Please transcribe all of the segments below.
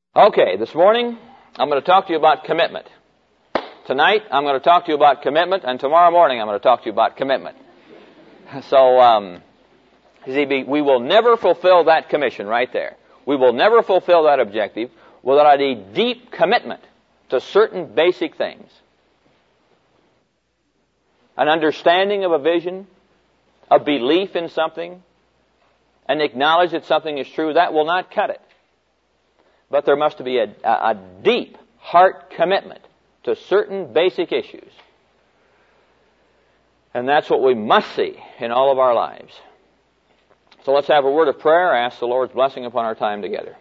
Okay, this morning I'm going to talk to you about commitment. Tonight I'm going to talk to you about commitment, and tomorrow morning I'm going to talk to you about commitment. So, we will never fulfill that commission right there. We will never fulfill that objective without a deep commitment to certain basic things. An understanding of a vision, a belief in something, and acknowledge that something is true, that will not cut it. But there must be a deep heart commitment to certain basic issues. And that's what we must see in all of our lives. So let's have a word of prayer. Ask the Lord's blessing upon our time together.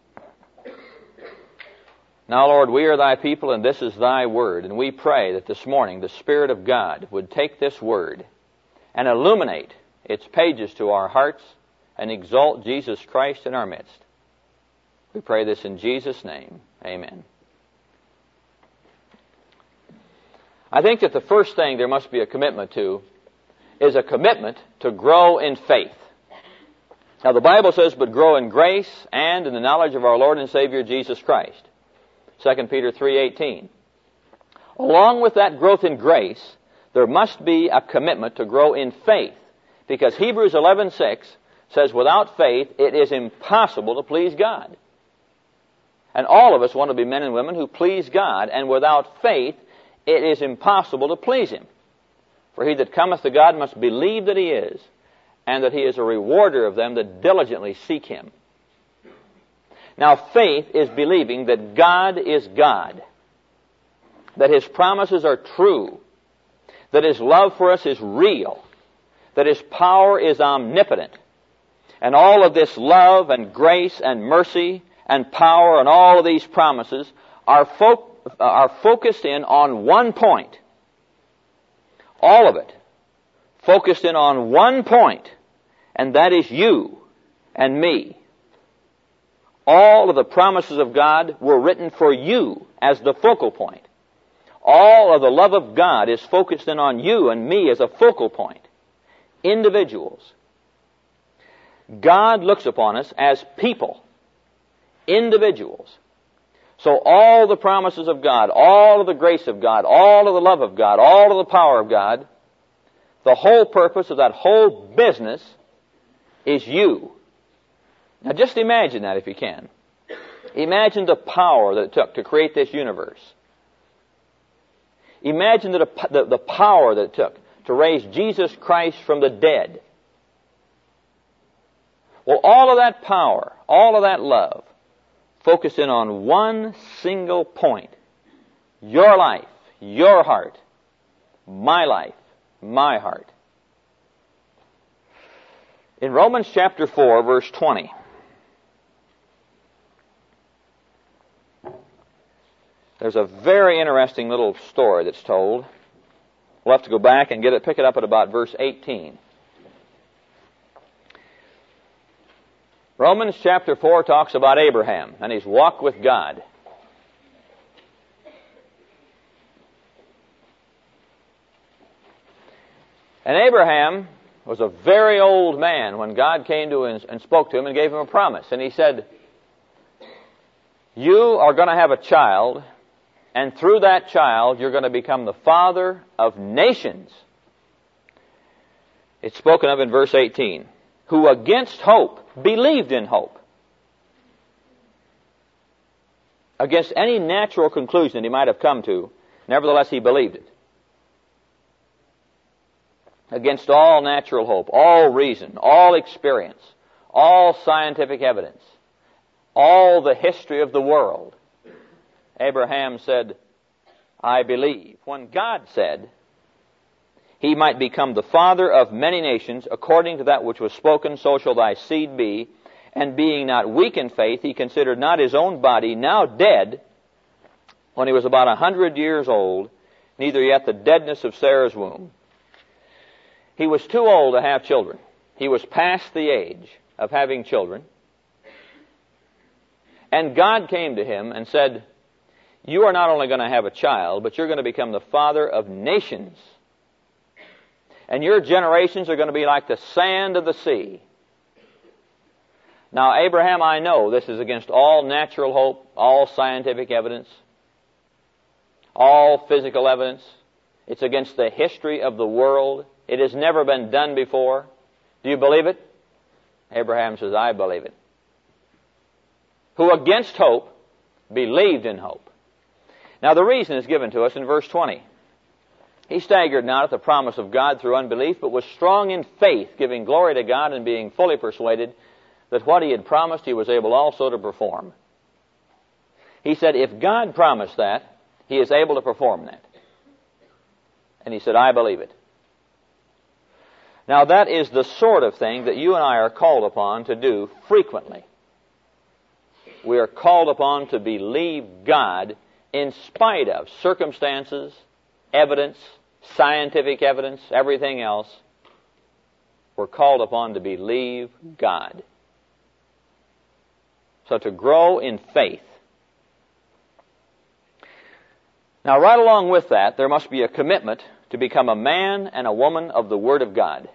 Now, Lord, we are Thy people, and this is Thy word. And we pray that this morning the Spirit of God would take this word and illuminate its pages to our hearts and exalt Jesus Christ in our midst. We pray this in Jesus' name. Amen. I think that the first thing there must be a commitment to is a commitment to grow in faith. Now the Bible says, but grow in grace and in the knowledge of our Lord and Savior Jesus Christ. 2 Peter 3:18. Along with that growth in grace, there must be a commitment to grow in faith. Because Hebrews 11:6 says, without faith it is impossible to please God. And all of us want to be men and women who please God, and without faith it is impossible to please Him. For he that cometh to God must believe that He is, and that He is a rewarder of them that diligently seek Him. Now faith is believing that God is God, that His promises are true, that His love for us is real, that His power is omnipotent, and all of this love and grace and mercy and power and all of these promises are focused in on one point. All of it focused in on one point, and that is you and me. All of the promises of God were written for you as the focal point. All of the love of God is focused in on you and me as a focal point. Individuals. God looks upon us as people. Individuals. So all the promises of God, all of the grace of God, all of the love of God, all of the power of God, the whole purpose of that whole business is you. Now just imagine that if you can. Imagine the power that it took to create this universe. Imagine the power that it took to raise Jesus Christ from the dead. Well, all of that power, all of that love, focus in on one single point. Your life, your heart. My life, my heart. In Romans chapter 4, verse 20, there's a very interesting little story that's told. We'll have to go back and pick it up at about verse 18. Romans chapter 4 talks about Abraham and his walk with God. And Abraham was a very old man when God came to him and spoke to him and gave him a promise. And He said, you are going to have a child, and through that child you're going to become the father of nations. It's spoken of in verse 18. Who against hope believed in hope. Against any natural conclusion that he might have come to, nevertheless he believed it. Against all natural hope, all reason, all experience, all scientific evidence, all the history of the world, Abraham said, I believe. When God said he might become the father of many nations, according to that which was spoken, so shall thy seed be. And being not weak in faith, he considered not his own body now dead, when he was about 100 years old, neither yet the deadness of Sarah's womb. He was too old to have children. He was past the age of having children. And God came to him and said, you are not only going to have a child, but you're going to become the father of nations. And your generations are going to be like the sand of the sea. Now, Abraham, I know this is against all natural hope, all scientific evidence, all physical evidence. It's against the history of the world. It has never been done before. Do you believe it? Abraham says, I believe it. Who against hope believed in hope. Now, the reason is given to us in verse 20. He staggered not at the promise of God through unbelief, but was strong in faith, giving glory to God and being fully persuaded that what he had promised he was able also to perform. He said, if God promised that, he is able to perform that. And he said, I believe it. Now that is the sort of thing that you and I are called upon to do frequently. We are called upon to believe God in spite of circumstances, evidence, scientific evidence, everything else. We're called upon to believe God. So to grow in faith. Now, right along with that, there must be a commitment to become a man and a woman of the Word of God.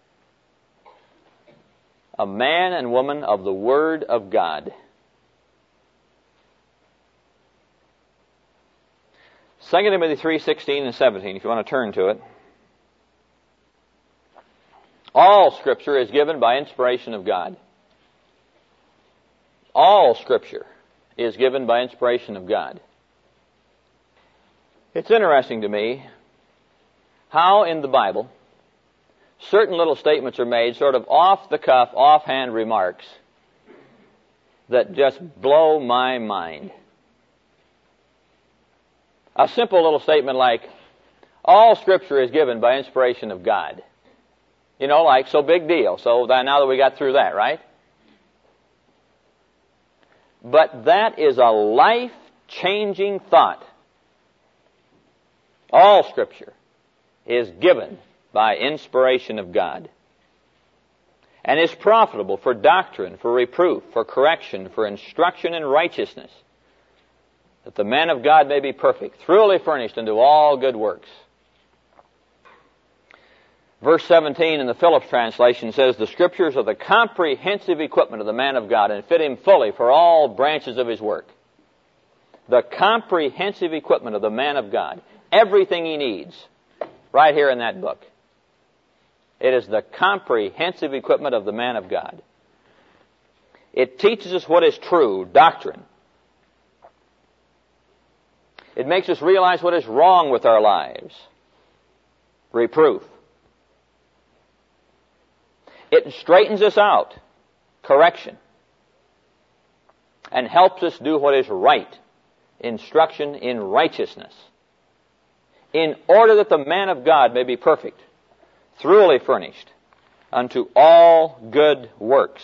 A man and woman of the Word of God. 2 Timothy 3:16 and 17, if you want to turn to it. All Scripture is given by inspiration of God. All Scripture is given by inspiration of God. It's interesting to me how in the Bible certain little statements are made, sort of off-the-cuff, offhand remarks that just blow my mind. A simple little statement like, all Scripture is given by inspiration of God. You know, like, so big deal. So now that we got through that, right? But that is a life-changing thought. All Scripture is given by inspiration of God and is profitable for doctrine, for reproof, for correction, for instruction in righteousness, that the man of God may be perfect, thoroughly furnished unto all good works. Verse 17 in the Phillips translation says, the Scriptures are the comprehensive equipment of the man of God and fit him fully for all branches of his work. The comprehensive equipment of the man of God. Everything he needs, right here in that book. It is the comprehensive equipment of the man of God. It teaches us what is true, doctrine. It makes us realize what is wrong with our lives, reproof. It straightens us out, correction, and helps us do what is right, instruction in righteousness, in order that the man of God may be perfect, thoroughly furnished unto all good works.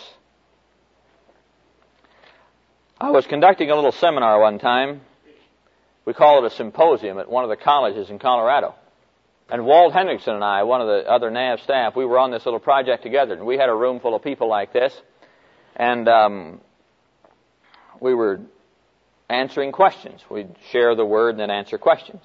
I was conducting a little seminar one time. We call it a symposium at one of the colleges in Colorado. And Walt Hendrickson and I, one of the other NAV staff, we were on this little project together. And we had a room full of people like this. And we were answering questions. We'd share the Word and then answer questions.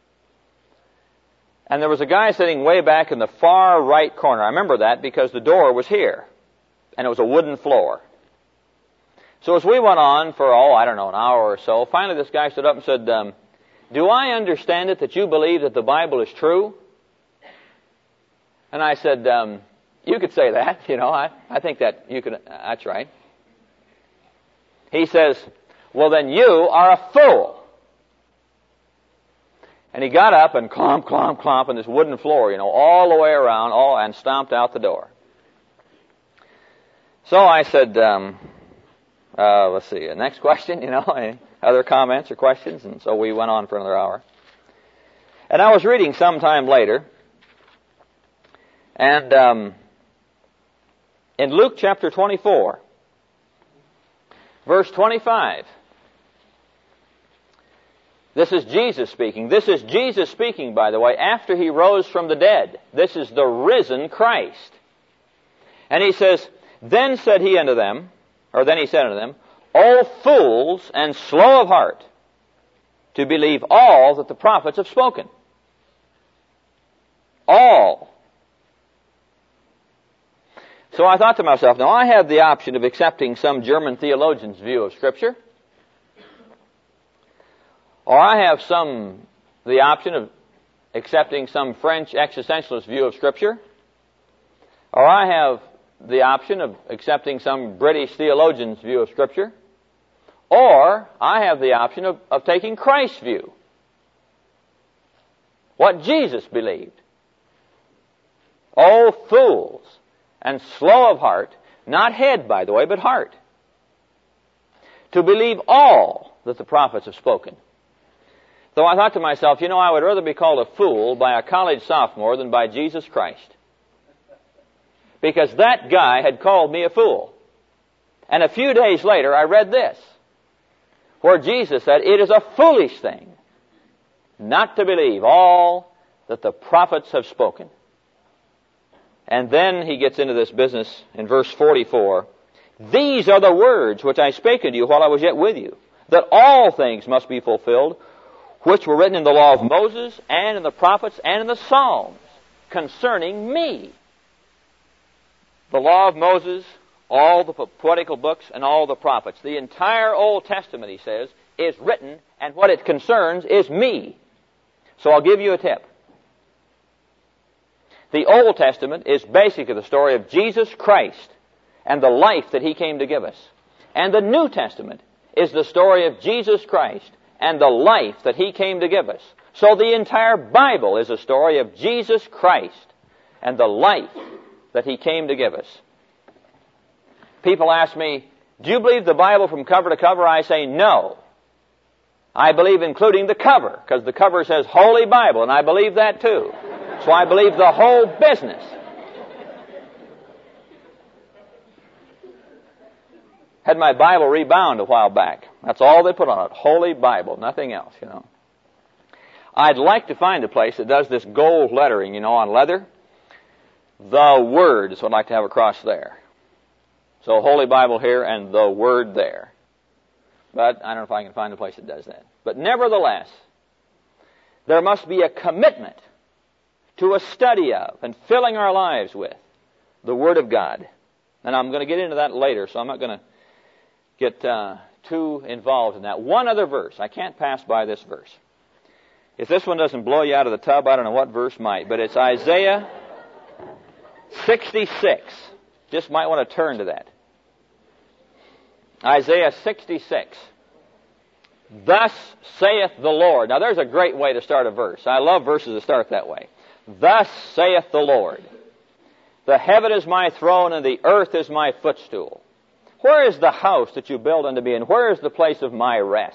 And there was a guy sitting way back in the far right corner. I remember that because the door was here. And it was a wooden floor. So as we went on for, an hour or so, finally this guy stood up and said, do I understand it that you believe that the Bible is true? And I said, you could say that, I think that you could, that's right. He says, well then you are a fool. And he got up and clomp, clomp, clomp on this wooden floor, all the way around, and stomped out the door. So I said, let's see, next question, any other comments or questions? And so we went on for another hour. And I was reading sometime later, and in Luke chapter 24, verse 25, this is Jesus speaking. This is Jesus speaking, by the way, after he rose from the dead. This is the risen Christ. And he says, then he said unto them, O fools and slow of heart, to believe all that the prophets have spoken. All. So I thought to myself, now I have the option of accepting some German theologian's view of Scripture, or I have the option of accepting some French existentialist view of Scripture, or I have the option of accepting some British theologian's view of Scripture, or I have the option of taking Christ's view, what Jesus believed. Oh, fools, and slow of heart, not head, by the way, but heart, to believe all that the prophets have spoken. Though I thought to myself, I would rather be called a fool by a college sophomore than by Jesus Christ. Because that guy had called me a fool. And a few days later, I read this, where Jesus said, it is a foolish thing not to believe all that the prophets have spoken. And then he gets into this business in verse 44. These are the words which I spake unto you while I was yet with you, that all things must be fulfilled, which were written in the law of Moses, and in the prophets, and in the Psalms, concerning me. The law of Moses, all the poetical books, and all the prophets. The entire Old Testament, he says, is written, and what it concerns is me. So I'll give you a tip. The Old Testament is basically the story of Jesus Christ and the life that He came to give us. And the New Testament is the story of Jesus Christ and the life that He came to give us. So the entire Bible is a story of Jesus Christ and the life that He came to give us. People ask me, do you believe the Bible from cover to cover? I say no. I believe including the cover, because the cover says Holy Bible, and I believe that too. So I believe the whole business. Had my Bible rebound a while back. That's all they put on it. Holy Bible. Nothing else, I'd like to find a place that does this gold lettering, on leather. The Word is what I'd like to have across there. So Holy Bible here and the Word there. But I don't know if I can find a place that does that. But nevertheless, there must be a commitment to a study of and filling our lives with the Word of God. And I'm going to get into that later, so I'm not going to get too involved in that. One other verse. I can't pass by this verse. If this one doesn't blow you out of the tub, I don't know what verse might. But it's Isaiah 66. Just might want to turn to that. Isaiah 66. Thus saith the Lord. Now there's a great way to start a verse. I love verses that start that way. Thus saith the Lord. The heaven is my throne and the earth is my footstool. Where is the house that you build unto me, and where is the place of my rest?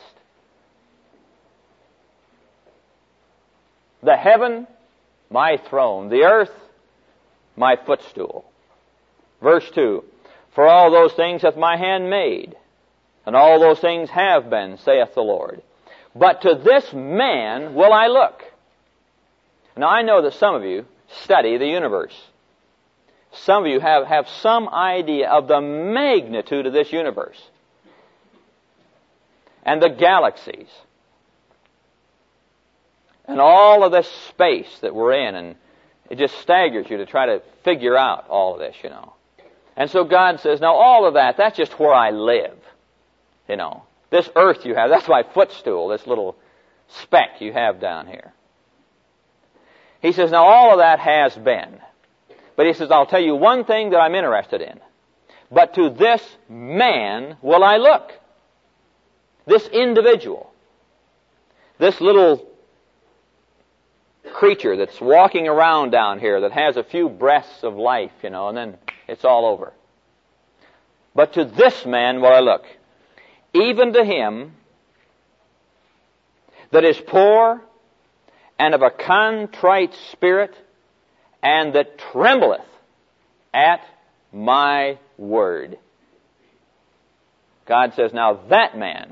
The heaven, my throne. The earth, my footstool. Verse 2. For all those things hath my hand made, and all those things have been, saith the Lord. But to this man will I look. Now I know that some of you study the universe. Some of you have some idea of the magnitude of this universe. And the galaxies. And all of this space that we're in. And it just staggers you to try to figure out all of this, And so God says, now all of that, that's just where I live. This earth you have, that's my footstool, this little speck you have down here. He says, now all of that has been. But he says, I'll tell you one thing that I'm interested in. But to this man will I look. This individual. This little creature that's walking around down here that has a few breaths of life, and then it's all over. But to this man will I look. Even to him that is poor and of a contrite spirit, and that trembleth at my word. God says, now that man,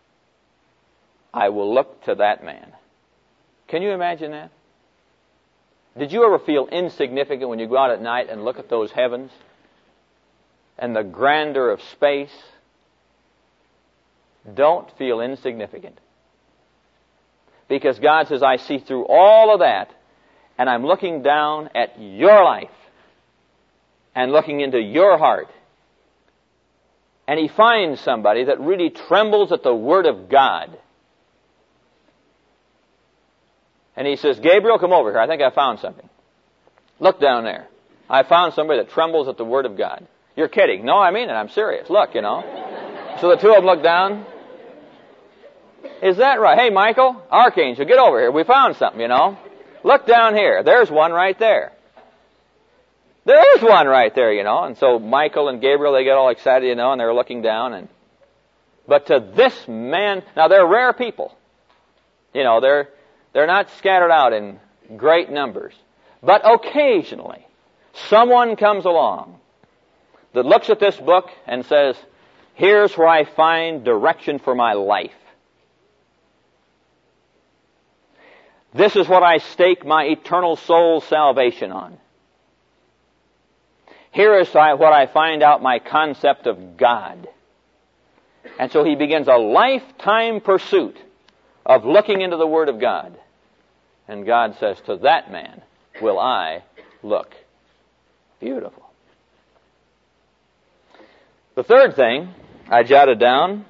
I will look to that man. Can you imagine that? Did you ever feel insignificant when you go out at night and look at those heavens and the grandeur of space? Don't feel insignificant. Because God says, I see through all of that, and I'm looking down at your life. and looking into your heart. And he finds somebody that really trembles at the Word of God. And he says, Gabriel, come over here. I think I found something. Look down there. I found somebody that trembles at the Word of God. You're kidding. No, I mean it. I'm serious. Look, you know. So the two of them look down. Is that right? Hey, Michael, Archangel, get over here. We found something, you know. Look down here. There's one right there. There is one right there, you know. And so Michael and Gabriel, they get all excited, you know, and they're looking down. But to this man, now they're rare people. You know, they're not scattered out in great numbers. But occasionally, someone comes along that looks at this book and says, here's where I find direction for my life. This is what I stake my eternal soul's salvation on. Here is what I find out my concept of God. And so he begins a lifetime pursuit of looking into the Word of God. And God says, to that man will I look. Beautiful. The third thing I jotted down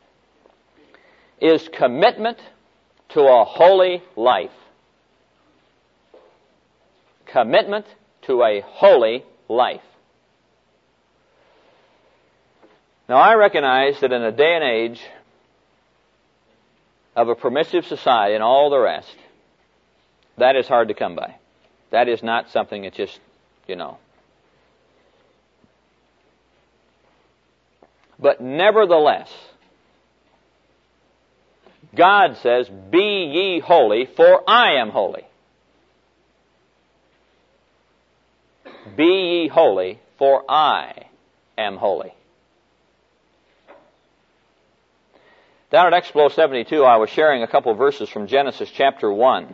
is commitment to a holy life. Commitment to a holy life. Now, I recognize that in a day and age of a permissive society and all the rest, that is hard to come by. That is not something that just, you know. But nevertheless, God says, be ye holy, for I am holy. Be ye holy, for I am holy. Down at Explo 72, I was sharing a couple verses from Genesis chapter 1.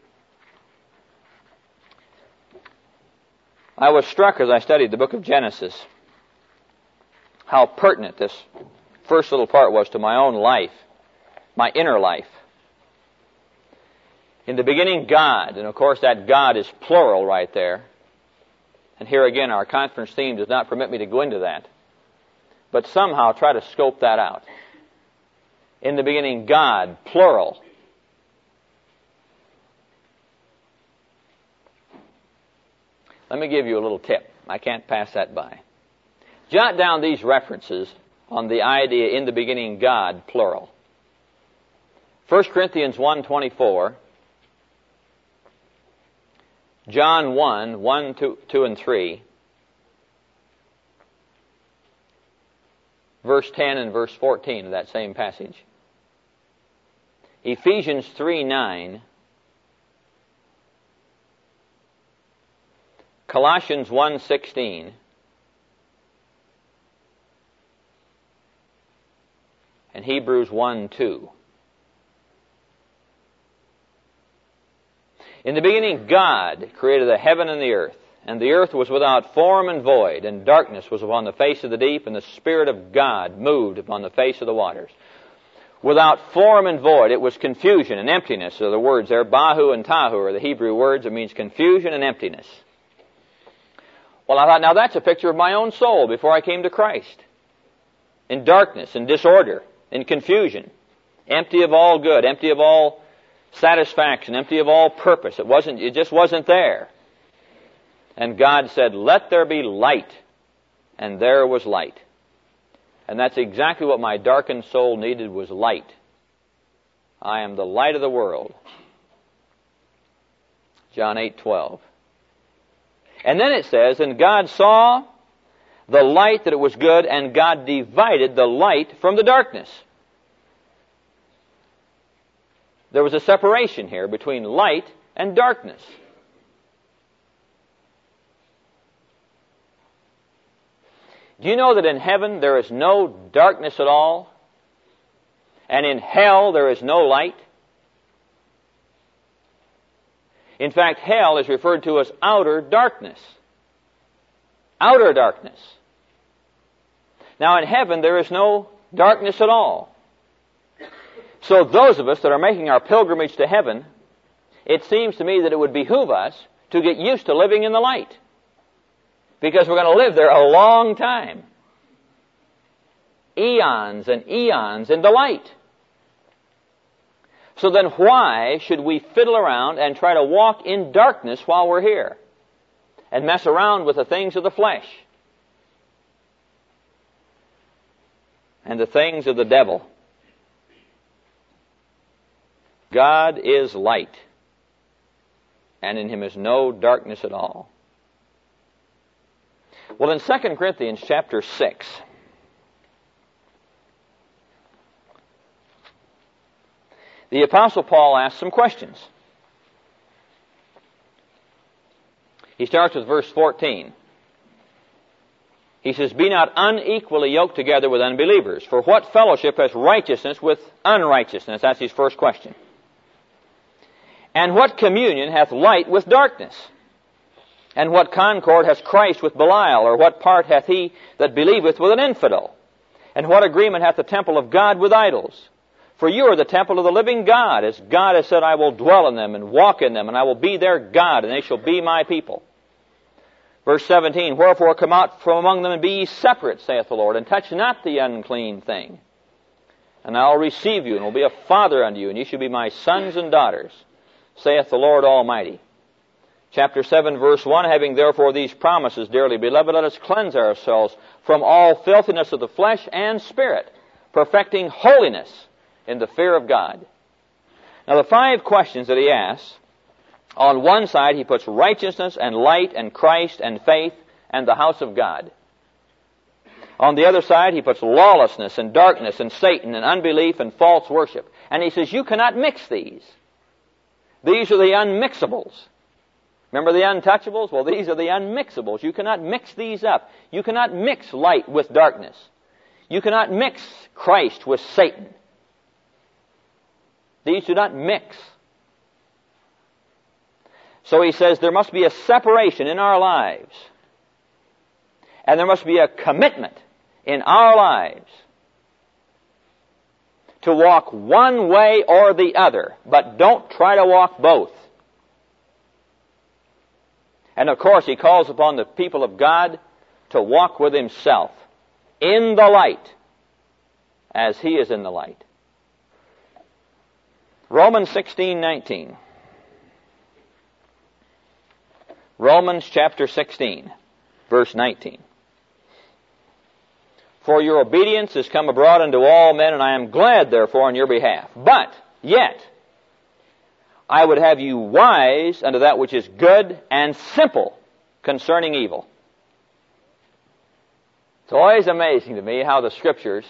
I was struck as I studied the book of Genesis how pertinent this first little part was to my own life, my inner life. In the beginning, God, and of course that God is plural right there. And here again, our conference theme does not permit me to go into that. But somehow try to scope that out. In the beginning, God, plural. Let me give you a little tip. I can't pass that by. Jot down these references on the idea, in the beginning, God, plural. 1 Corinthians 1:24, John 1, 2, and 3, verse 10 and verse 14 of that same passage. Ephesians 3:9, Colossians 1:16, and Hebrews 1:2. In the beginning, God created the heaven and the earth was without form and void, and darkness was upon the face of the deep, and the Spirit of God moved upon the face of the waters. Without form and void, it was confusion and emptiness are the words there. Bahu and Tahu are the Hebrew words. It means confusion and emptiness. Well, I thought, now that's a picture of my own soul before I came to Christ. In darkness, in disorder, in confusion, empty of all good, empty of all satisfaction, empty of all purpose. It just wasn't there. And God said, let there be light. And there was light. And that's exactly what my darkened soul needed, was light. I am the light of the world. John 8:12. And then it says, and God saw the light that it was good, and God divided the light from the darkness. There was a separation here between light and darkness. Do you know that in heaven there is no darkness at all? And in hell there is no light? In fact, hell is referred to as outer darkness. Outer darkness. Now in heaven there is no darkness at all. So those of us that are making our pilgrimage to heaven, it seems to me that it would behoove us to get used to living in the light. because we're going to live there a long time. Eons and eons in the light. So then why should we fiddle around and try to walk in darkness while we're here and mess around with the things of the flesh and the things of the devil? God is light, and in Him is no darkness at all. Well, in 2 Corinthians chapter 6, the Apostle Paul asks some questions. He starts with verse 14. He says, "Be not unequally yoked together with unbelievers. For what fellowship has righteousness with unrighteousness?" That's his first question. "And what communion hath light with darkness? And what concord has Christ with Belial? Or what part hath he that believeth with an infidel? And what agreement hath the temple of God with idols? For you are the temple of the living God, as God has said, I will dwell in them and walk in them, and I will be their God, and they shall be my people." Verse 17, "Wherefore come out from among them and be ye separate, saith the Lord, and touch not the unclean thing. And I will receive you, and will be a father unto you, and ye shall be my sons and daughters, saith the Lord Almighty." Chapter 7, verse 1, "Having therefore these promises, dearly beloved, let us cleanse ourselves from all filthiness of the flesh and spirit, perfecting holiness in the fear of God." Now the 5 questions that he asks, on one side he puts righteousness and light and Christ and faith and the house of God. On the other side he puts lawlessness and darkness and Satan and unbelief and false worship. And he says, you cannot mix these. These are the unmixables. Remember the untouchables? Well, these are the unmixables. You cannot mix these up. You cannot mix light with darkness. You cannot mix Christ with Satan. These do not mix. So he says there must be a separation in our lives. And there must be a commitment in our lives to walk one way or the other. But don't try to walk both. And of course he calls upon the people of God to walk with himself in the light as he is in the light. Romans 16:19. Romans chapter 16, verse 19. "For your obedience is come abroad unto all men, and I am glad therefore on your behalf. But yet I would have you wise unto that which is good, and simple concerning evil." It's always amazing to me how the Scriptures,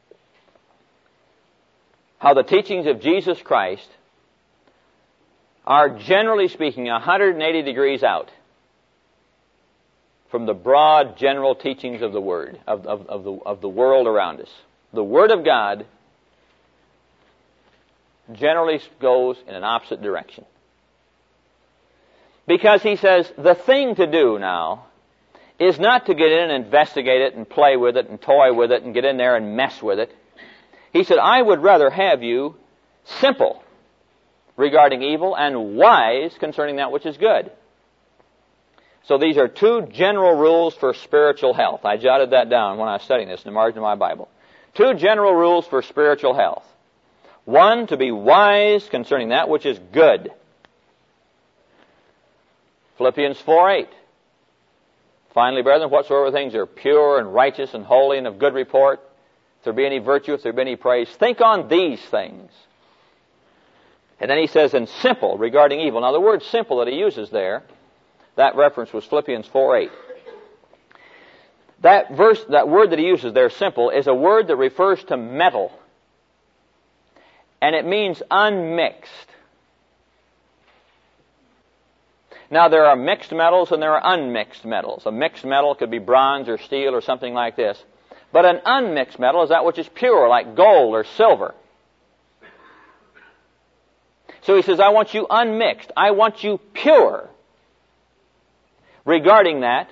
how the teachings of Jesus Christ are, generally speaking, 180 degrees out from the broad general teachings of the Word, of the world around us. The Word of God generally goes in an opposite direction. Because he says, the thing to do now is not to get in and investigate it and play with it and toy with it and get in there and mess with it. He said, I would rather have you simple regarding evil and wise concerning that which is good. So these are 2 general rules for spiritual health. I jotted that down when I was studying this in the margin of my Bible. 2 general rules for spiritual health. 1, to be wise concerning that which is good. Philippians 4:8. "Finally, brethren, whatsoever things are pure and righteous and holy and of good report, if there be any virtue, if there be any praise, think on these things." And then he says, "and simple regarding evil." Now the word simple that he uses there, that reference was Philippians 4:8. That word that he uses there, simple, is a word that refers to metal. And it means unmixed. Now there are mixed metals and there are unmixed metals. A mixed metal could be bronze or steel or something like this. But an unmixed metal is that which is pure, like gold or silver. So he says, I want you unmixed. I want you pure regarding that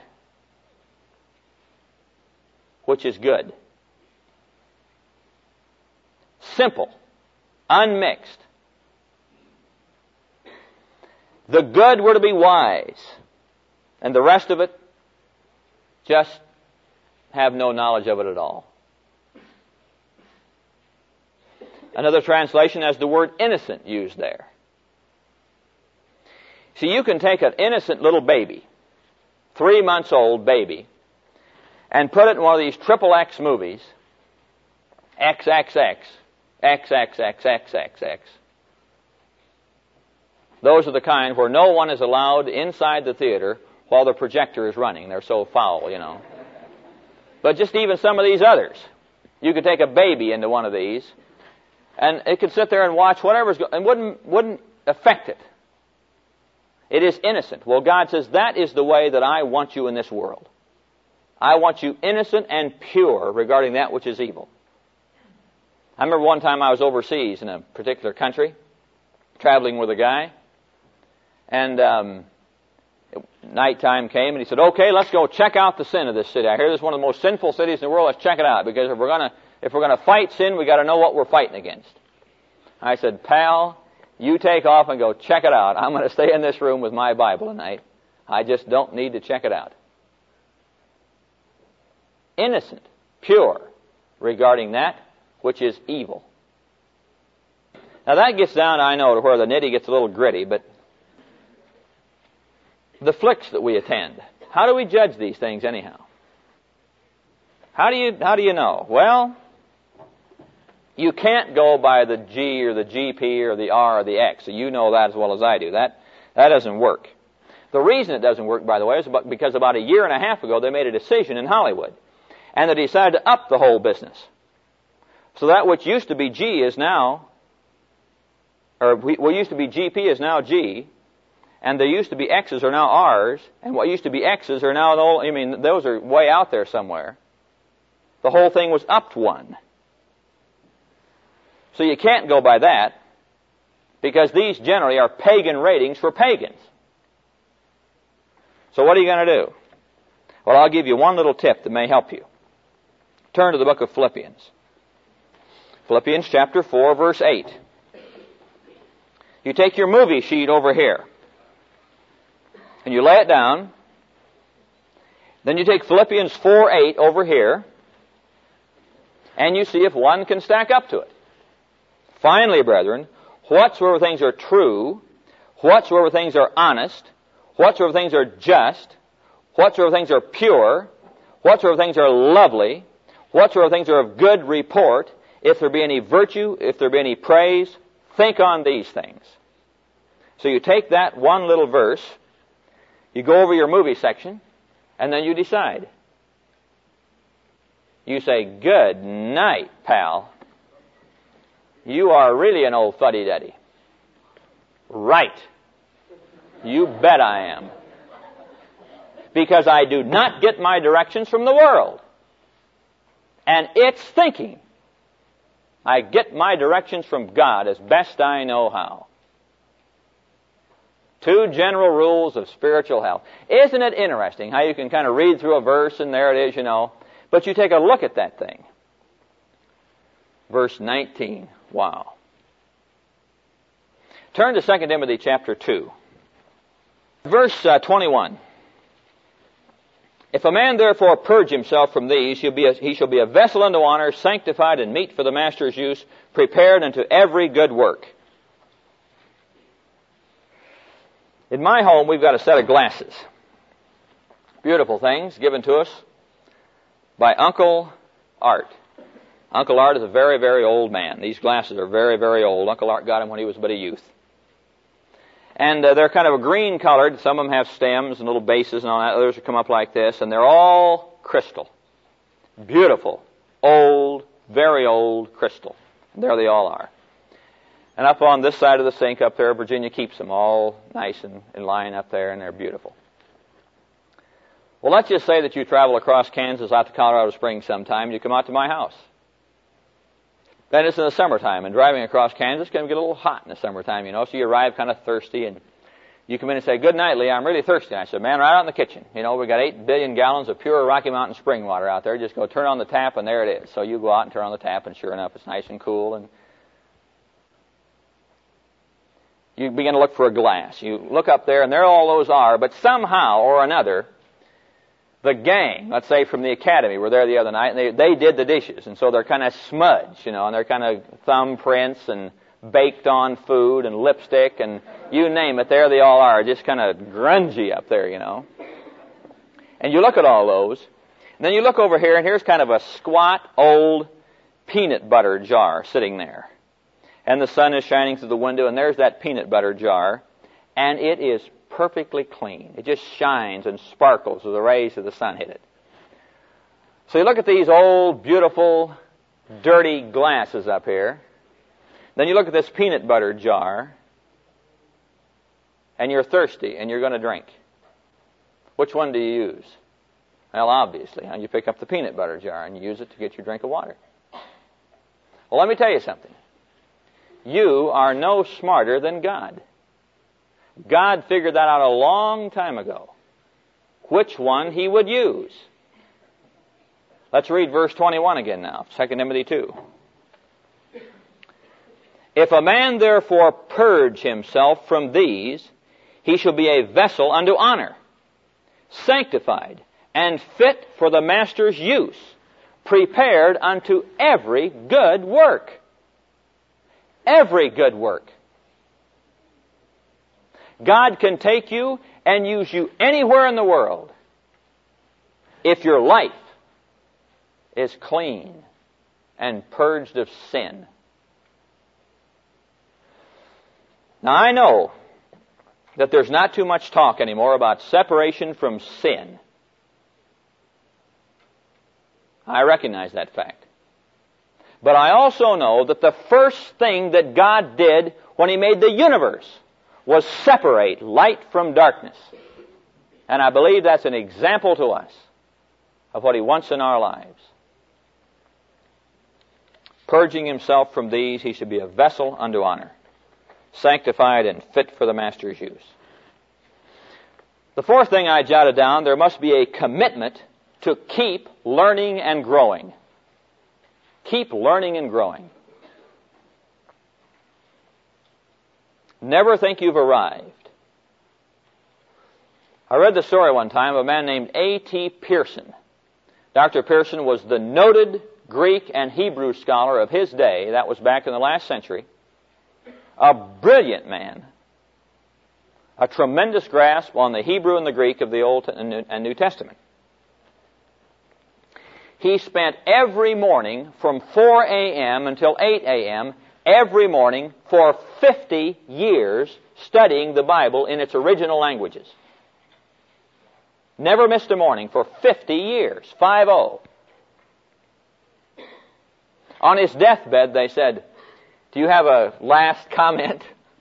which is good. Simple. Unmixed. The good were to be wise. And the rest of it just have no knowledge of it at all. Another translation has the word innocent used there. See, you can take an innocent little baby, 3 months old baby, and put it in one of these XXX movies, XXX, XXXXXX. Those are the kind where no one is allowed inside the theater while the projector is running. They're so foul, you know. But just even some of these others. You could take a baby into one of these, and it could sit there and watch whatever's going, and wouldn't affect it. It is innocent. Well, God says, that is the way that I want you in this world. I want you innocent and pure regarding that which is evil. I remember one time I was overseas in a particular country, traveling with a guy, and nighttime came, and he said, okay, let's go check out the sin of this city. I hear this is one of the most sinful cities in the world. Let's check it out, because if we're gonna fight sin, we got to know what we're fighting against. I said, pal, you take off and go check it out. I'm going to stay in this room with my Bible tonight. I just don't need to check it out. Innocent, pure, regarding that which is evil. Now that gets down, I know, to where the nitty gets a little gritty, but the flicks that we attend, how do we judge these things anyhow? How do you know? Well, you can't go by the G or the GP or the R or the X. So you know that as well as I do. That doesn't work. The reason it doesn't work, by the way, is because about a year and a half ago they made a decision in Hollywood, and they decided to up the whole business. So that which used to be G is now, or what used to be GP is now G, and there used to be X's are now R's, and what used to be X's are now, those are way out there somewhere. The whole thing was upped one. So you can't go by that, because these generally are pagan ratings for pagans. So what are you going to do? Well, I'll give you one little tip that may help you. Turn to the book of Philippians. Philippians chapter 4, verse 8. You take your movie sheet over here, and you lay it down. Then you take Philippians 4:8 over here, and you see if one can stack up to it. Finally, brethren, whatsoever things are true, whatsoever things are honest, whatsoever things are just, whatsoever things are pure, whatsoever things are lovely, whatsoever things are of good report, if there be any virtue, if there be any praise, think on these things. So you take that one little verse, you go over your movie section, and then you decide. You say, good night, pal. You are really an old fuddy-duddy. Right. You bet I am. Because I do not get my directions from the world. And it's thinking. I get my directions from God as best I know how. 2 general rules of spiritual health. Isn't it interesting how you can kind of read through a verse and there it is, you know, but you take a look at that thing. Verse 19. Wow. Turn to 2 Timothy chapter 2. Verse 21. If a man therefore purge himself from these, he shall be a vessel unto honor, sanctified and meet for the master's use, prepared unto every good work. In my home, we've got a set of glasses. Beautiful things given to us by Uncle Art. Uncle Art is a very, very old man. These glasses are very, very old. Uncle Art got them when he was but a youth. And they're kind of a green colored. Some of them have stems and little bases and all that. Others come up like this. And they're all crystal. Beautiful, old, very old crystal. And there they all are. And up on this side of the sink up there, Virginia keeps them all nice and in line up there, and they're beautiful. Well, let's just say that you travel across Kansas out to Colorado Springs sometime, and you come out to my house. Then it's in the summertime, and driving across Kansas can get a little hot in the summertime, you know, so you arrive kind of thirsty, and you come in and say, good night, Lee, I'm really thirsty. And I said, man, right out in the kitchen. You know, we got 8 billion gallons of pure Rocky Mountain spring water out there. Just go turn on the tap, and there it is. So you go out and turn on the tap, and sure enough, it's nice and cool, and you begin to look for a glass. You look up there, and there all those are, but somehow or another, the gang, let's say from the academy, were there the other night, and they did the dishes, and so they're kind of smudged, and they're kind of thumbprints and baked on food and lipstick and you name it, there they all are, just kind of grungy up there, And you look at all those, and then you look over here, and here's kind of a squat, old peanut butter jar sitting there. And the sun is shining through the window, and there's that peanut butter jar, and it is perfectly clean. It just shines and sparkles with the rays of the sun hit it. So you look at these old, beautiful, dirty glasses up here. Then you look at this peanut butter jar, and you're thirsty, and you're going to drink. Which one do you use? Well, obviously, you pick up the peanut butter jar, and you use it to get your drink of water. Well, let me tell you something. You are no smarter than God. God figured that out a long time ago, which one He would use. Let's read verse 21 again now, 2 Timothy 2. If a man therefore purge himself from these, he shall be a vessel unto honor, sanctified, and fit for the master's use, prepared unto every good work. Every good work. God can take you and use you anywhere in the world if your life is clean and purged of sin. Now, I know that there's not too much talk anymore about separation from sin. I recognize that fact. But I also know that the first thing that God did when He made the universe was separate light from darkness. And I believe that's an example to us of what He wants in our lives. Purging himself from these, he should be a vessel unto honor, sanctified and fit for the master's use. The fourth thing I jotted down, there must be a commitment to keep learning and growing. Keep learning and growing. Never think you've arrived. I read the story one time of a man named A.T. Pierson. Dr. Pierson was the noted Greek and Hebrew scholar of his day. That was back in the last century. A brilliant man. A tremendous grasp on the Hebrew and the Greek of the Old and New Testament. He spent every morning from 4 a.m. until 8 a.m. every morning for 50 years studying the Bible in its original languages. Never missed a morning for 50 years. 50. On his deathbed, they said, "Do you have a last comment?"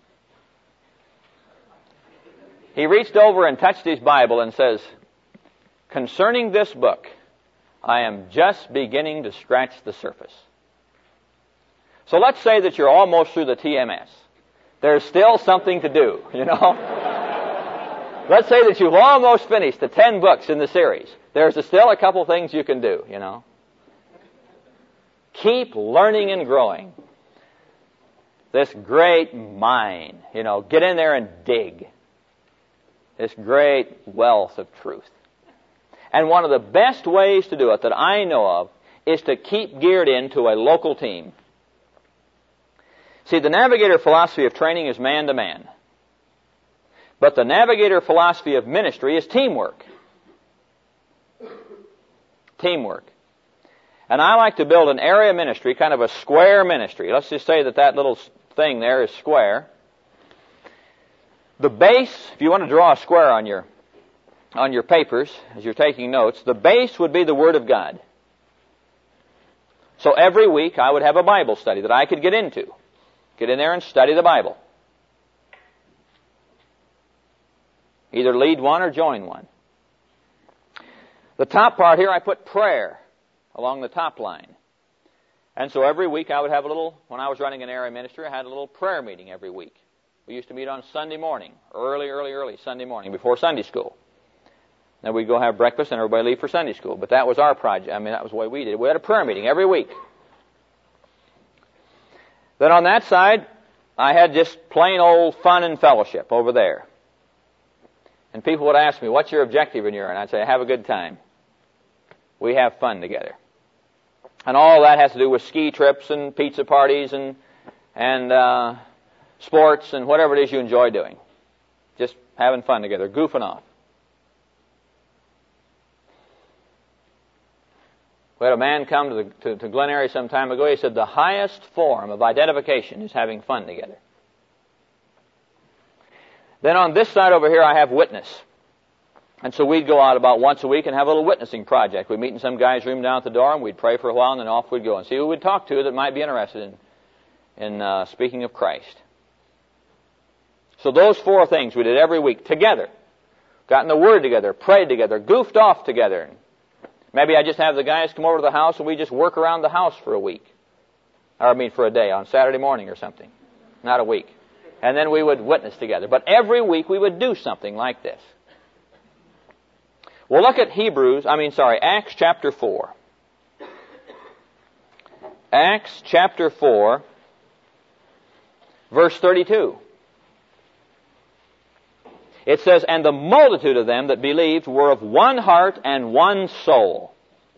He reached over and touched his Bible and says, "Concerning this book, I am just beginning to scratch the surface." So let's say that you're almost through the TMS. There's still something to do, Let's say that you've almost finished the 10 books in the series. There's still a couple things you can do, Keep learning and growing. This great mine, get in there and dig. This great wealth of truth. And one of the best ways to do it that I know of is to keep geared into a local team. See, the Navigator philosophy of training is man to man. But the Navigator philosophy of ministry is teamwork. Teamwork. And I like to build an area ministry, kind of a square ministry. Let's just say that little thing there is square. The base, if you want to draw a square on your papers as you're taking notes, the base would be the Word of God. So every week I would have a Bible study that I could get into. Get in there and study the Bible. Either lead one or join one. The top part here I put prayer along the top line. And so every week I would have when I was running an area ministry, I had a little prayer meeting every week. We used to meet on Sunday morning, early Sunday morning, before Sunday school. Then we'd go have breakfast and everybody leave for Sunday school. But that was our project. That was the way we did it. We had a prayer meeting every week. Then on that side, I had just plain old fun and fellowship over there. And people would ask me, "What's your objective in here?" And I'd say, "Have a good time." we have fun together. And all that has to do with ski trips and pizza parties and sports and whatever it is you enjoy doing. Just having fun together, goofing off. We had a man come to Glen Eyrie some time ago. He said the highest form of identification is having fun together. Then on this side over here I have witness. And so we'd go out about once a week and have a little witnessing project. We'd meet in some guy's room down at the door and we'd pray for a while and then off we'd go and see who we'd talk to that might be interested in speaking of Christ. So those four things we did every week together. Got in the Word together, prayed together, goofed off together. Maybe I just have the guys come over to the house and we just work around the house for a week. For a day on Saturday morning or something. Not a week. And then we would witness together. But every week we would do something like this. Well, look at Acts chapter 4. Acts chapter 4, verse 32. It says, and the multitude of them that believed were of one heart and one soul.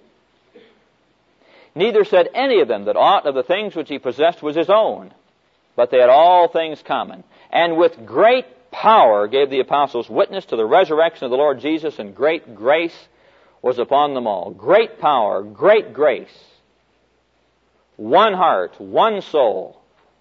Neither said any of them that aught of the things which he possessed was his own, but they had all things common. And with great power gave the apostles witness to the resurrection of the Lord Jesus, and great grace was upon them all. Great power, great grace. One heart, one soul.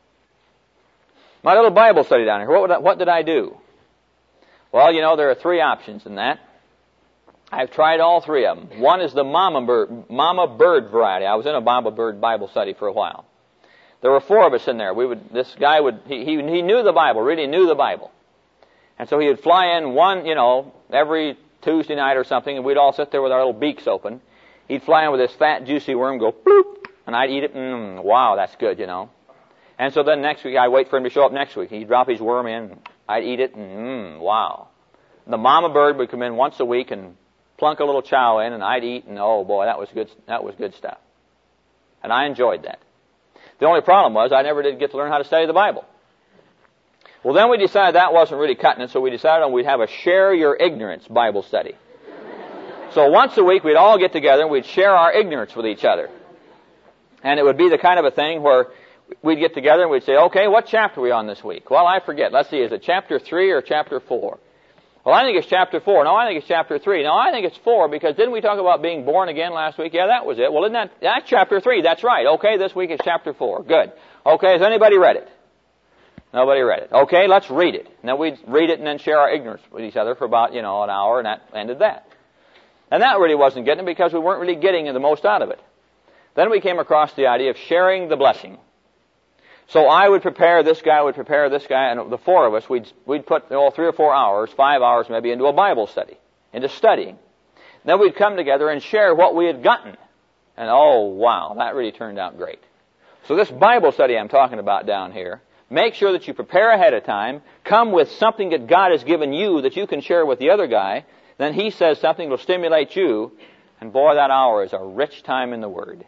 My little Bible study down here, what did I do? Well, there are three options in that. I've tried all three of them. One is the mama bird variety. I was in a mama bird Bible study for a while. There were four of us in there. This guy he knew the Bible, really knew the Bible. And so he would fly in every Tuesday night or something, and we'd all sit there with our little beaks open. He'd fly in with this fat, juicy worm, go bloop, and I'd eat it. Wow, that's good, And so then next week, I'd wait for him to show up next week. He'd drop his worm in, I'd eat it, and wow. The mama bird would come in once a week and plunk a little chow in, and I'd eat, and oh boy, that was good stuff. And I enjoyed that. The only problem was I never did get to learn how to study the Bible. Well, then we decided that wasn't really cutting it, so we decided we'd have a Share Your Ignorance Bible study. So once a week, we'd all get together and we'd share our ignorance with each other. And it would be the kind of a thing where we'd get together and we'd say, okay, what chapter are we on this week? Well, I forget. Let's see, is it chapter 3 or chapter 4? Well, I think it's chapter 4. No, I think it's chapter 3. No, I think it's 4, because didn't we talk about being born again last week? Yeah, that was it. Well, that's chapter 3. That's right. Okay, this week is chapter 4. Good. Okay, has anybody read it? Nobody read it. Okay, let's read it. And then we'd read it and then share our ignorance with each other for about, an hour, and that ended that. And that really wasn't getting it because we weren't really getting the most out of it. Then we came across the idea of sharing the blessing. So I would prepare, this guy would prepare, this guy, and the four of us, we'd put 3 or 4 hours, 5 hours maybe, into a Bible study, into studying. Then we'd come together and share what we had gotten. And oh, wow, that really turned out great. So this Bible study I'm talking about down here, make sure that you prepare ahead of time, come with something that God has given you that you can share with the other guy, then he says something that will stimulate you, and boy, that hour is a rich time in the Word.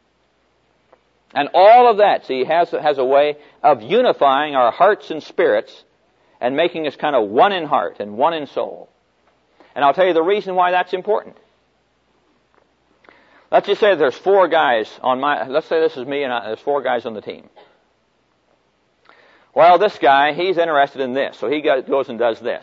And all of that, see, has a way of unifying our hearts and spirits and making us kind of one in heart and one in soul. And I'll tell you the reason why that's important. Let's just say there's 4 guys let's say this is me and there's 4 guys on the team. Well, this guy, he's interested in this, so he goes and does this.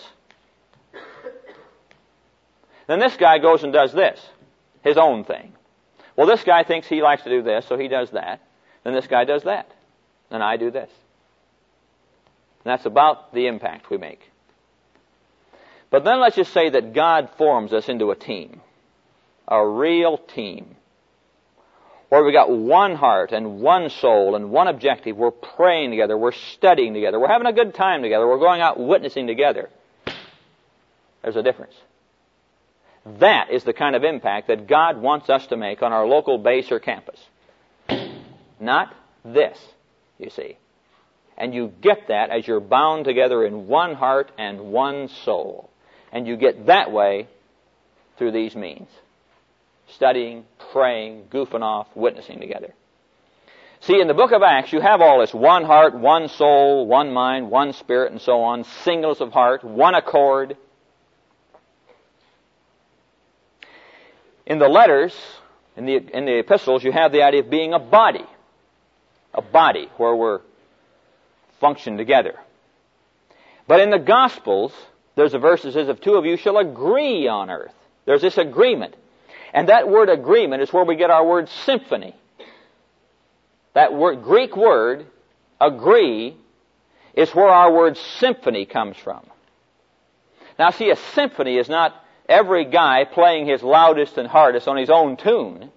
Then this guy goes and does this, his own thing. Well, this guy thinks he likes to do this, so he does that. Then this guy does that. Then I do this. And that's about the impact we make. But then let's just say that God forms us into a team. A real team. Where we got one heart and one soul and one objective. We're praying together. We're studying together. We're having a good time together. We're going out witnessing together. There's a difference. That is the kind of impact that God wants us to make on our local base or campus. Not this, you see. And you get that as you're bound together in one heart and one soul. And you get that way through these means. Studying, praying, goofing off, witnessing together. See, in the book of Acts, you have all this: one heart, one soul, one mind, one spirit, and so on. Singleness of heart, one accord. In the letters, in the epistles, you have the idea of being a body where we're functioning together. But in the Gospels, there's a verse that says, if two of you shall agree on earth. There's this agreement. And that word agreement is where we get our word symphony. That word, Greek word, agree, is where our word symphony comes from. Now see, a symphony is not every guy playing his loudest and hardest on his own tune.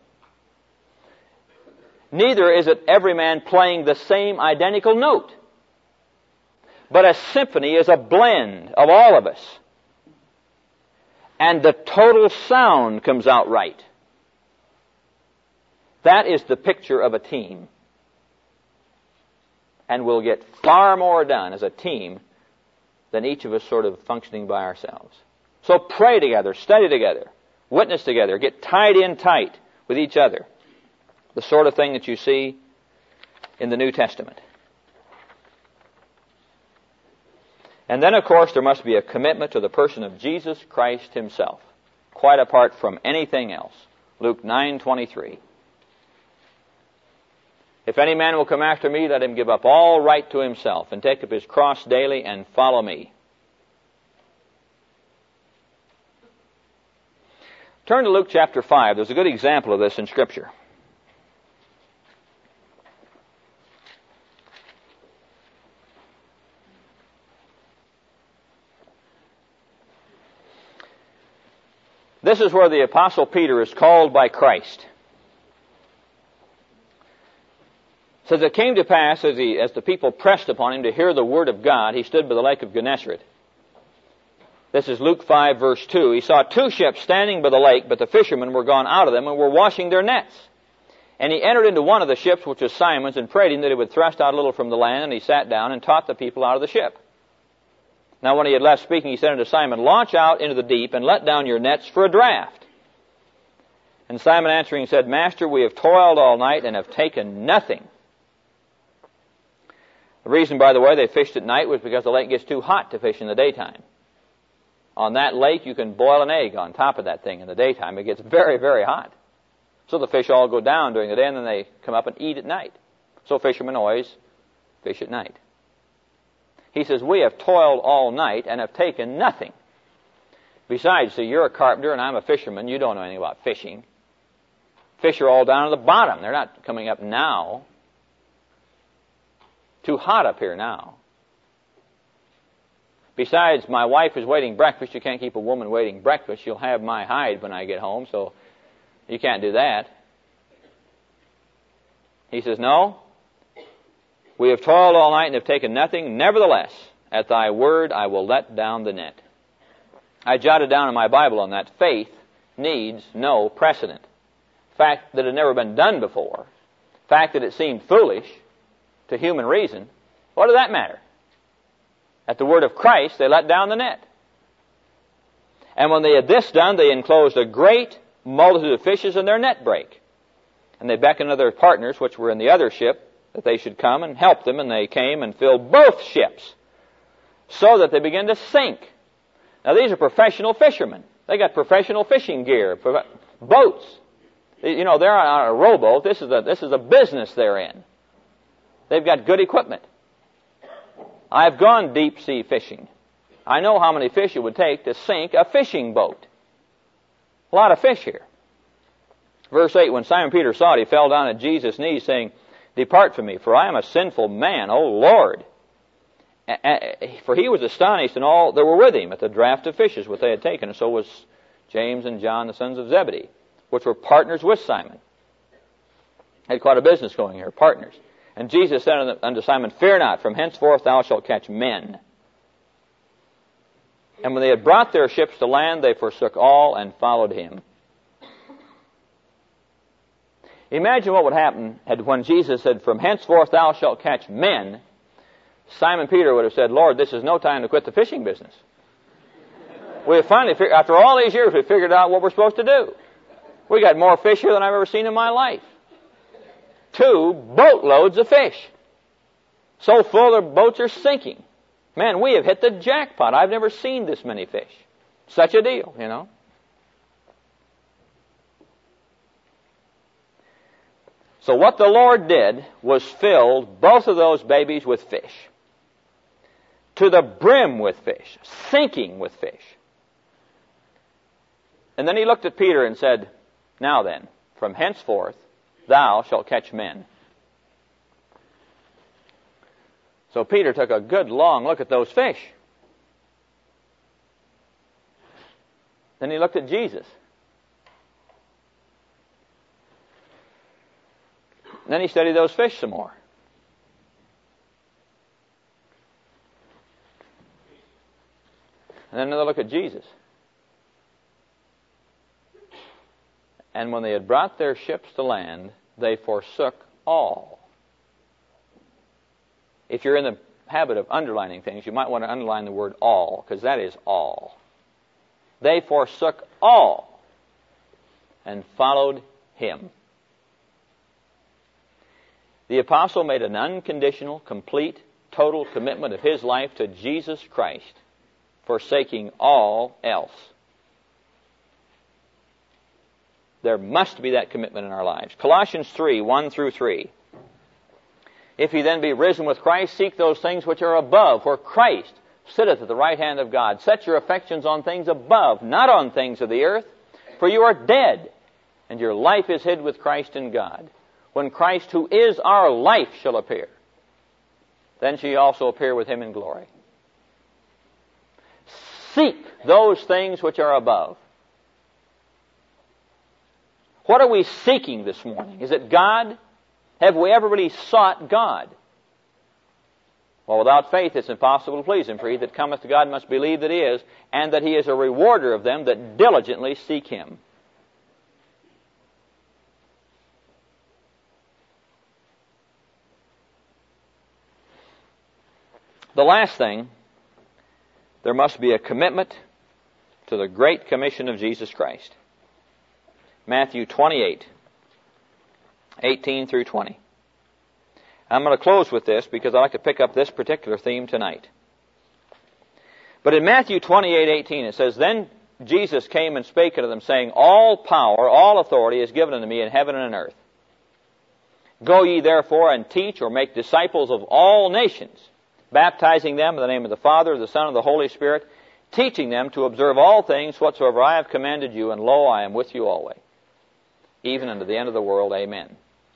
Neither is it every man playing the same identical note. But a symphony is a blend of all of us. And the total sound comes out right. That is the picture of a team. And we'll get far more done as a team than each of us sort of functioning by ourselves. So pray together, study together, witness together, get tied in tight with each other. The sort of thing that you see in the New Testament. And then, of course, there must be a commitment to the person of Jesus Christ Himself, quite apart from anything else. Luke 9:23. If any man will come after me, let him give up all right to himself and take up his cross daily and follow me. Turn to Luke chapter 5. There's a good example of this in Scripture. This is where the Apostle Peter is called by Christ. It says, it came to pass, as the people pressed upon him to hear the word of God, he stood by the lake of Gennesaret. This is Luke 5, verse 2. He saw two ships standing by the lake, but the fishermen were gone out of them and were washing their nets. And he entered into one of the ships, which was Simon's, and prayed him that he would thrust out a little from the land, and he sat down and taught the people out of the ship. Now when he had left speaking, he said unto Simon, launch out into the deep, and let down your nets for a draught. And Simon answering said, Master, we have toiled all night, and have taken nothing. The reason, by the way, they fished at night was because the lake gets too hot to fish in the daytime. On that lake, you can boil an egg on top of that thing in the daytime. It gets very, very hot. So the fish all go down during the day, and then they come up and eat at night. So fishermen always fish at night. He says, we have toiled all night and have taken nothing. Besides, see, you're a carpenter and I'm a fisherman. You don't know anything about fishing. Fish are all down at the bottom. They're not coming up now. Too hot up here now. Besides, my wife is waiting breakfast. You can't keep a woman waiting breakfast. She'll have my hide when I get home, so you can't do that. He says, no. We have toiled all night and have taken nothing. Nevertheless, at thy word I will let down the net. I jotted down in my Bible on that, faith needs no precedent. Fact that it had never been done before. Fact that it seemed foolish to human reason. What does that matter? At the word of Christ, they let down the net. And when they had this done, they enclosed a great multitude of fishes, and their net brake. And they beckoned to their partners, which were in the other ship, that they should come and help them, and they came and filled both ships, so that they began to sink. Now these are professional fishermen. They got professional fishing gear, boats. You know, they're on a rowboat. This is a business they're in. They've got good equipment. I've gone deep sea fishing. I know how many fish it would take to sink a fishing boat. A lot of fish here. Verse 8, when Simon Peter saw it, he fell down at Jesus' knees, saying, Depart from me, for I am a sinful man, O Lord. For he was astonished, and all that were with him, at the draught of fishes which they had taken. And so was James and John, the sons of Zebedee, which were partners with Simon. Had quite a business going here, partners. And Jesus said unto Simon, Fear not, from henceforth thou shalt catch men. And when they had brought their ships to land, they forsook all and followed him. Imagine what would happen when Jesus said, From henceforth thou shalt catch men. Simon Peter would have said, Lord, this is no time to quit the fishing business. We have finally, after all these years, we've figured out what we're supposed to do. We got more fish here than I've ever seen in my life. 2 boatloads of fish. So full their boats are sinking. Man, we have hit the jackpot. I've never seen this many fish. Such a deal, you know. So what the Lord did was filled both of those babies with fish, to the brim with fish, sinking with fish. And then he looked at Peter and said, "Now then, from henceforth thou shalt catch men." So Peter took a good long look at those fish. Then he looked at Jesus. And then he studied those fish some more. And then another look at Jesus. And when they had brought their ships to land, they forsook all. If you're in the habit of underlining things, you might want to underline the word all, because that is all. They forsook all and followed him. The apostle made an unconditional, complete, total commitment of his life to Jesus Christ, forsaking all else. There must be that commitment in our lives. Colossians 3, 1 through 3. If ye then be risen with Christ, seek those things which are above, where Christ sitteth at the right hand of God. Set your affections on things above, not on things of the earth, for you are dead, and your life is hid with Christ in God. When Christ, who is our life, shall appear, then shall ye also appear with him in glory. Seek those things which are above. What are we seeking this morning? Is it God? Have we ever really sought God? Well, without faith it's impossible to please him, for he that cometh to God must believe that he is, and that he is a rewarder of them that diligently seek him. The last thing, there must be a commitment to the Great Commission of Jesus Christ. Matthew 28, 18 through 20. I'm going to close with this because I'd like to pick up this particular theme tonight. But in Matthew 28, 18 it says, Then Jesus came and spake unto them, saying, All power, all authority is given unto me in heaven and in earth. Go ye therefore and teach or make disciples of all nations, baptizing them in the name of the Father, the Son, and the Holy Spirit, teaching them to observe all things whatsoever I have commanded you, and lo, I am with you always, even unto the end of the world. Amen.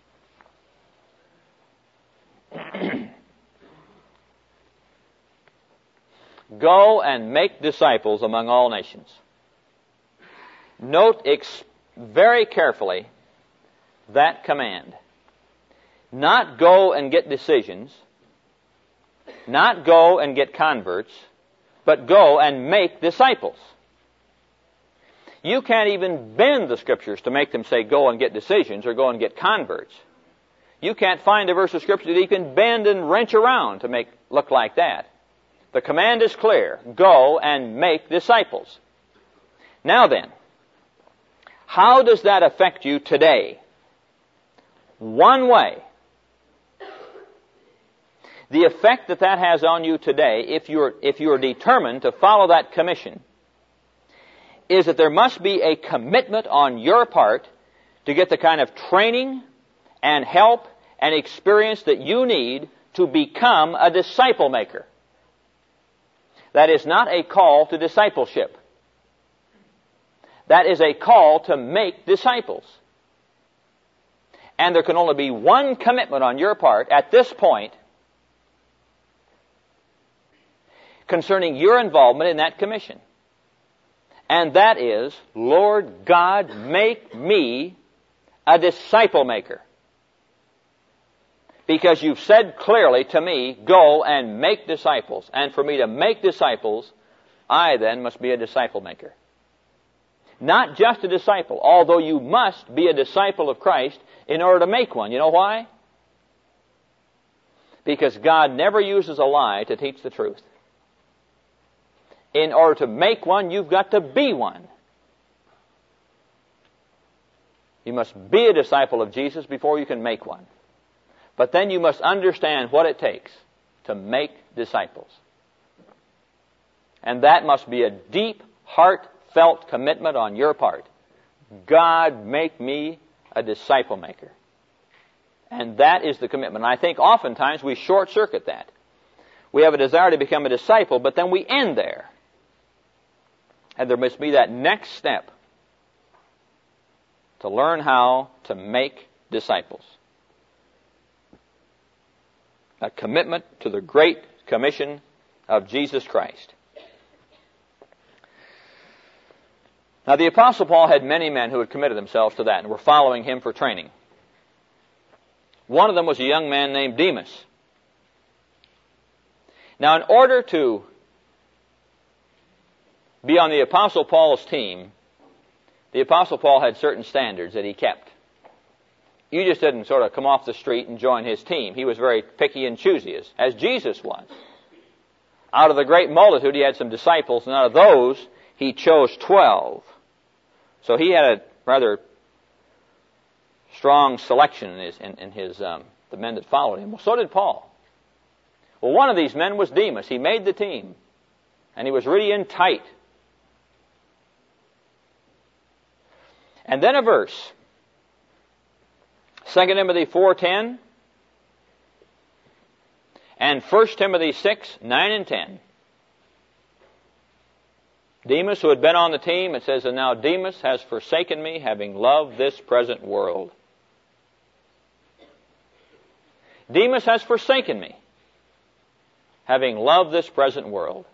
Go and make disciples among all nations. Note very carefully that command. Not go and get decisions, not go and get converts, but go and make disciples. You can't even bend the Scriptures to make them say go and get decisions or go and get converts. You can't find a verse of Scripture that you can bend and wrench around to make look like that. The command is clear. Go and make disciples. Now then, how does that affect you today? One way. The effect that has on you today, if you're determined to follow that commission, is that there must be a commitment on your part to get the kind of training and help and experience that you need to become a disciple maker. That is not a call to discipleship. That is a call to make disciples. And there can only be one commitment on your part at this point concerning your involvement in that commission. And that is, Lord God, make me a disciple maker. Because you've said clearly to me, go and make disciples. And for me to make disciples, I then must be a disciple maker. Not just a disciple, although you must be a disciple of Christ in order to make one. You know why? Because God never uses a lie to teach the truth. In order to make one, you've got to be one. You must be a disciple of Jesus before you can make one. But then you must understand what it takes to make disciples. And that must be a deep, heartfelt commitment on your part. God, make me a disciple maker. And that is the commitment. And I think oftentimes we short-circuit that. We have a desire to become a disciple, but then we end there. And there must be that next step to learn how to make disciples. A commitment to the Great Commission of Jesus Christ. Now, the Apostle Paul had many men who had committed themselves to that and were following him for training. One of them was a young man named Demas. Now, in order to be on the Apostle Paul's team, the Apostle Paul had certain standards that he kept. You just didn't sort of come off the street and join his team. He was very picky and choosy, as Jesus was. Out of the great multitude, he had some disciples, and out of those, he chose 12. So he had a rather strong selection in his the men that followed him. Well, so did Paul. Well, one of these men was Demas. He made the team, and he was really in tight. And then a verse, 2 Timothy 4:10 and 1 Timothy 6:9 and 10. Demas, who had been on the team, it says, and now Demas has forsaken me, having loved this present world. Demas has forsaken me, having loved this present world.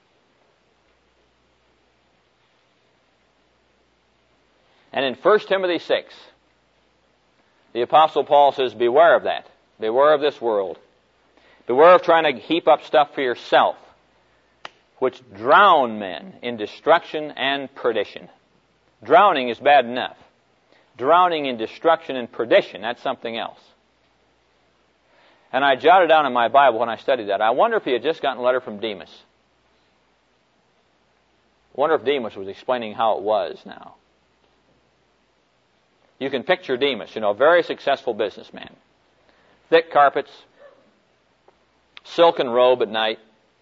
And in 1 Timothy 6, the Apostle Paul says, beware of that. Beware of this world. Beware of trying to heap up stuff for yourself, which drown men in destruction and perdition. Drowning is bad enough. Drowning in destruction and perdition, that's something else. And I jotted down in my Bible when I studied that, I wonder if he had just gotten a letter from Demas. I wonder if Demas was explaining how it was now. You can picture Demas, a very successful businessman. Thick carpets, silken robe at night.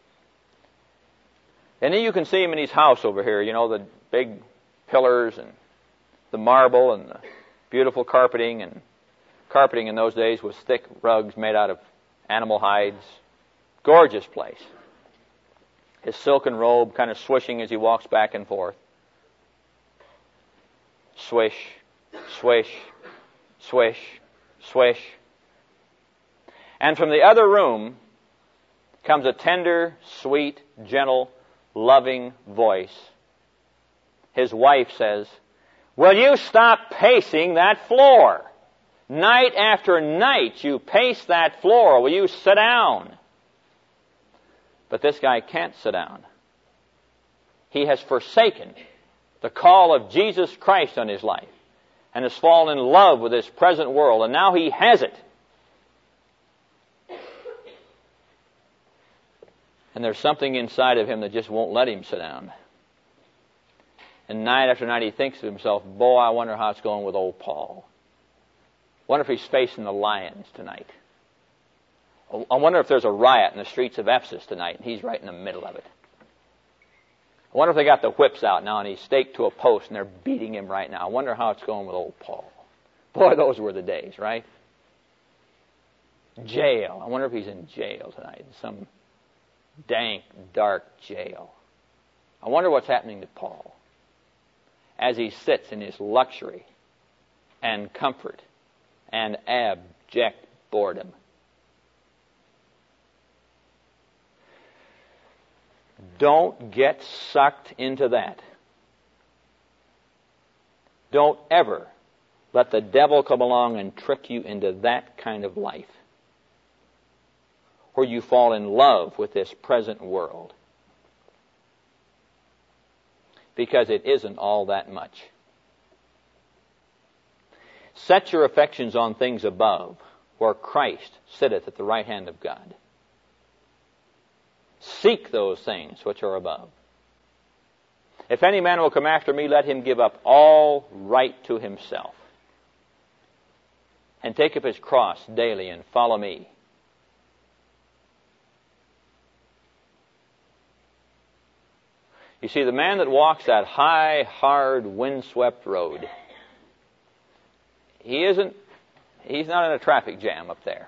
And then you can see him in his house over here, the big pillars and the marble and the beautiful carpeting. And carpeting in those days was thick rugs made out of animal hides. Gorgeous place. His silken robe kind of swishing as he walks back and forth. Swish, swish, swish, swish. And from the other room comes a tender, sweet, gentle, loving voice. His wife says, will you stop pacing that floor? Night after night you pace that floor. Will you sit down? But this guy can't sit down. He has forsaken the call of Jesus Christ on his life and has fallen in love with this present world, and now he has it. And there's something inside of him that just won't let him sit down. And night after night he thinks to himself, boy, I wonder how it's going with old Paul. I wonder if he's facing the lions tonight. I wonder if there's a riot in the streets of Ephesus tonight, and he's right in the middle of it. I wonder if they got the whips out now, and he's staked to a post, and they're beating him right now. I wonder how it's going with old Paul. Boy, those were the days, right? Jail. I wonder if he's in jail tonight, some dank, dark jail. I wonder what's happening to Paul as he sits in his luxury and comfort and abject boredom. Don't get sucked into that. Don't ever let the devil come along and trick you into that kind of life where you fall in love with this present world. Because it isn't all that much. Set your affections on things above, where Christ sitteth at the right hand of God. Seek those things which are above. If any man will come after me, let him give up all right to himself, and take up his cross daily and follow me. You see, the man that walks that high, hard, windswept road, he isn't He's not in a traffic jam up there.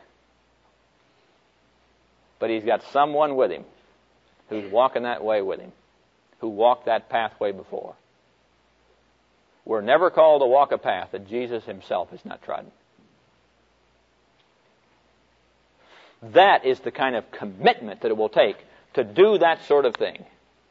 But he's got someone with him who's walking that way with him, who walked that pathway before. We're never called to walk a path that Jesus himself has not trodden. That is the kind of commitment that it will take to do that sort of thing.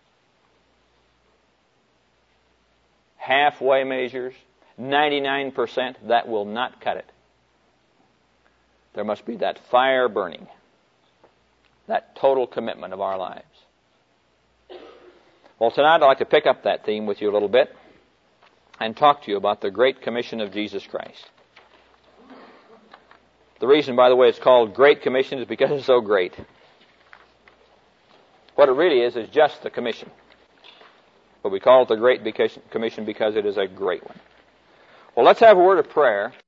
Halfway measures, 99%, that will not cut it. There must be that fire burning, that total commitment of our lives. Well, tonight I'd like to pick up that theme with you a little bit and talk to you about the Great Commission of Jesus Christ. The reason, by the way, it's called Great Commission is because it's so great. What it really is just the commission. But we call it the Great Commission because it is a great one. Well, let's have a word of prayer,